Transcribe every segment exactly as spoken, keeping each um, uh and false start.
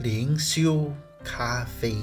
灵修咖啡。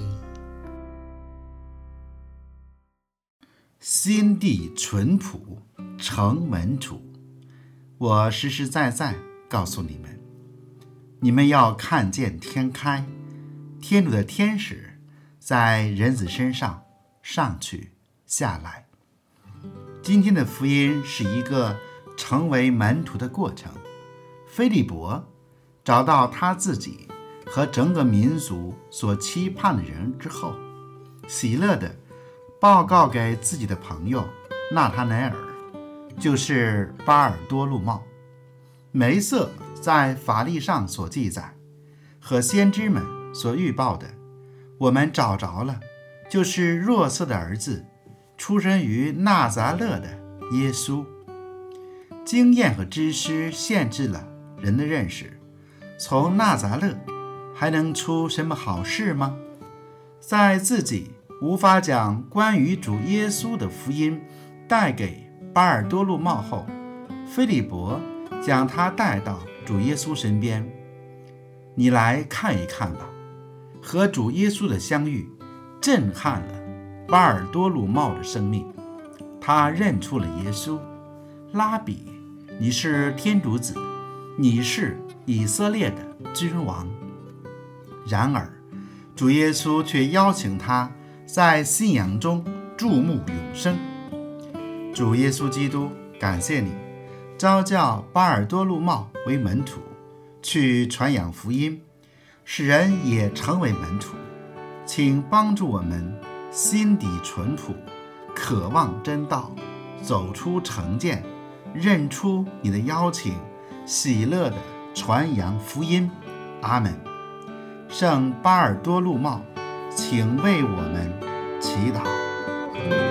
心地淳朴，成门徒。我实实在在告诉你们，你们要看见天开，天主的天使在人子身上上去下来。今天的福音是一个成为门徒的过程。腓利伯找到他自己和整个民族所期盼的人之后，喜乐地报告给自己的朋友纳塔乃尔，就是巴尔多禄茂。梅瑟在法律上所记载和先知们所预报的，我们找着了，就是若瑟的儿子，出生于纳匝勒的耶稣。经验和知识限制了人的认识，从纳匝勒还能出什么好事吗？在自己无法将关于主耶稣的福音带给巴尔多禄茂后，腓利伯将他带到主耶稣身边。你来看一看吧。和主耶稣的相遇震撼了巴尔多禄茂的生命，他认出了耶稣。拉比，你是天主子，你是以色列的君王。然而主耶稣却邀请他在信仰中注目永生。主耶稣基督，感谢你召叫巴尔多禄茂为门徒，去传扬福音，使人也成为门徒。请帮助我们心底淳朴，渴望真道，走出成见，认出你的邀请，喜乐地传扬福音。阿们。圣巴尔多禄茂，请为我们祈祷。